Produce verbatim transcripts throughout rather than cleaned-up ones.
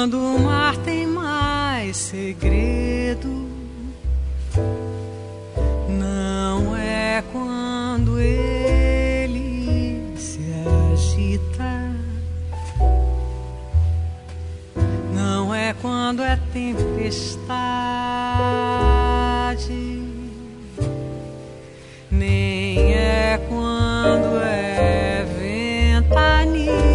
Quando o mar tem mais segredo, não é quando ele se agita, não é quando é tempestade, nem é quando é ventania.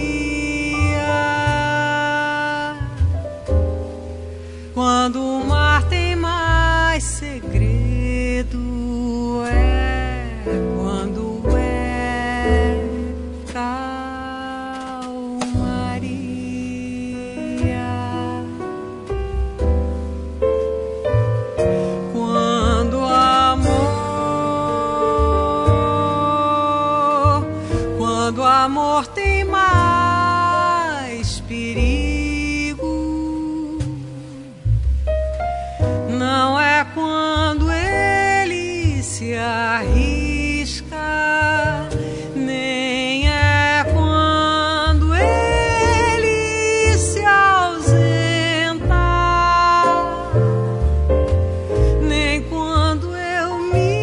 Quando o mar tem mais segredo, é quando é calmaria. Quando o amor, quando o amor tem mais perigo, não é quando ele se arrisca, nem é quando ele se ausenta, nem quando eu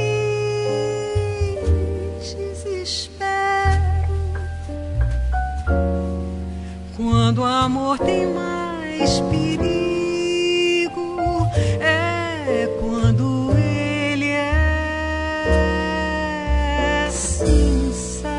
me desespero. Quando o amor tem mais perigo, é quando ele é sincero.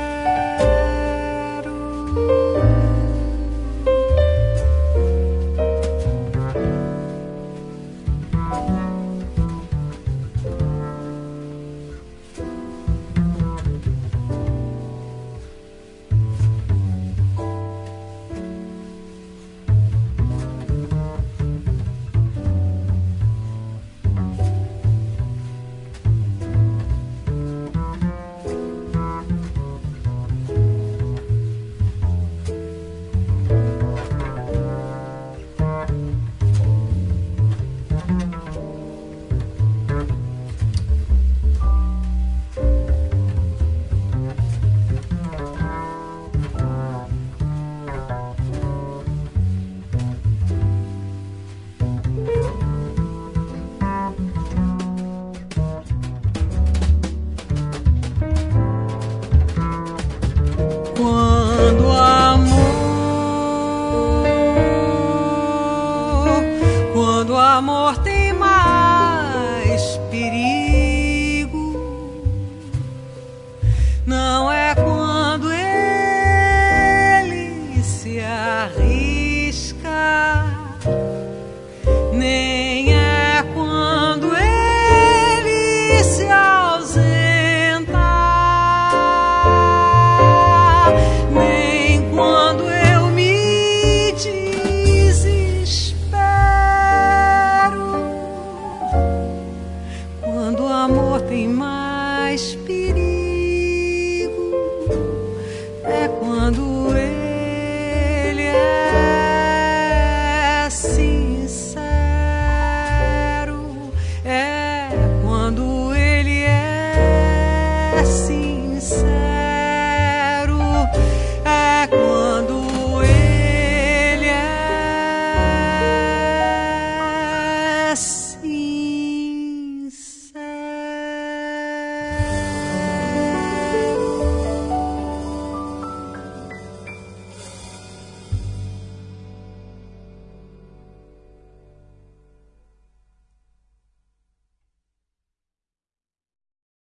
Quando o amor, quando o amor tem mais perigo, não é quando ele se arrisca, nem